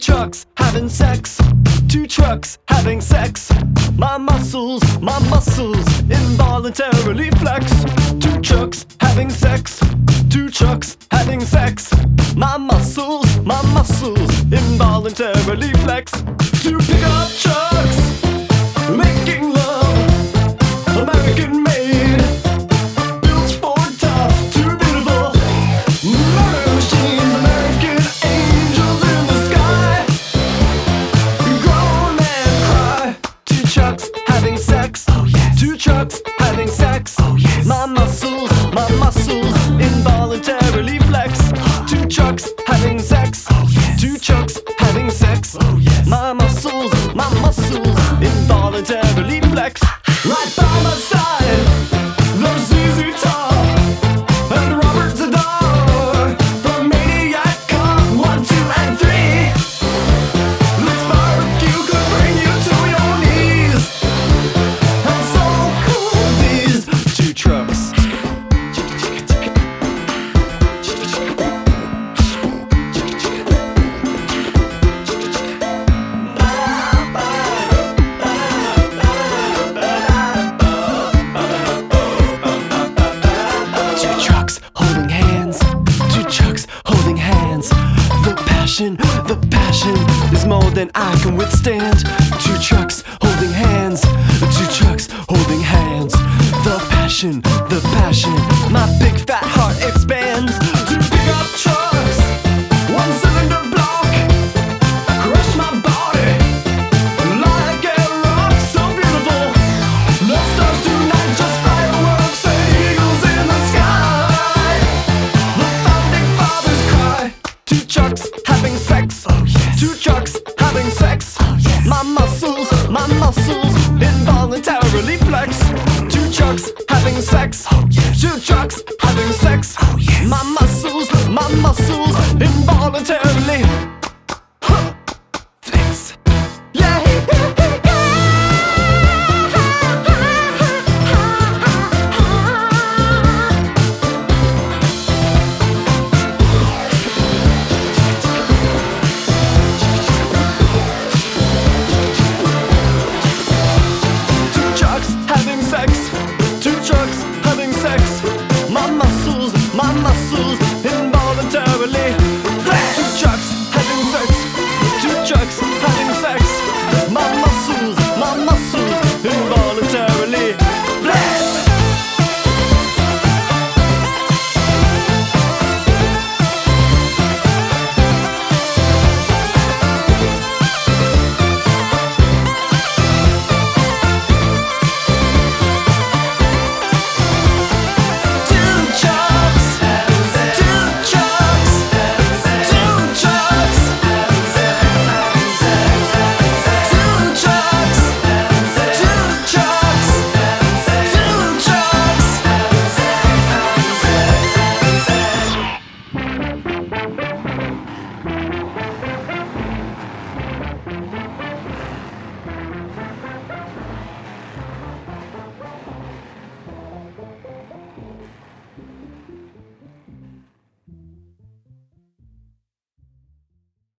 trucks having sex. Two trucks having sex. My muscles involuntarily flex. Two trucks having sex. Two trucks having sex. My muscles involuntarily flex. Two pickup trucks making love, American made, built for tough, too beautiful murder machines, American angels in the sky, groan and cry. Two trucks having sex. Oh yes. Two trucks having sex. Oh yes. My muscles involuntarily flex. Two trucks having sex. Oh yes. Two trucks having sex. Oh yes. My muscles involuntarily flex. Right by my side, there's ZZ Top and Robert Zadar, the Maniac Cop 1, 2, and 3. This barbecue could bring you to your knees, and so cool these two trucks. The passion is more than I can withstand. Two trucks holding hands. Two trucks holding hands. The passion, my big fat heart expands. Two pickup trucks, one cylinder block, crush my body like a rock, so beautiful. No stars tonight, just fireworks and eagles in the sky. The founding fathers cry. Two trucks having sex. Oh yes. Two trucks having sex. Oh yes. My muscles involuntarily flex. Two trucks having sex. Oh yes. Two trucks having sex. Oh yes. My muscles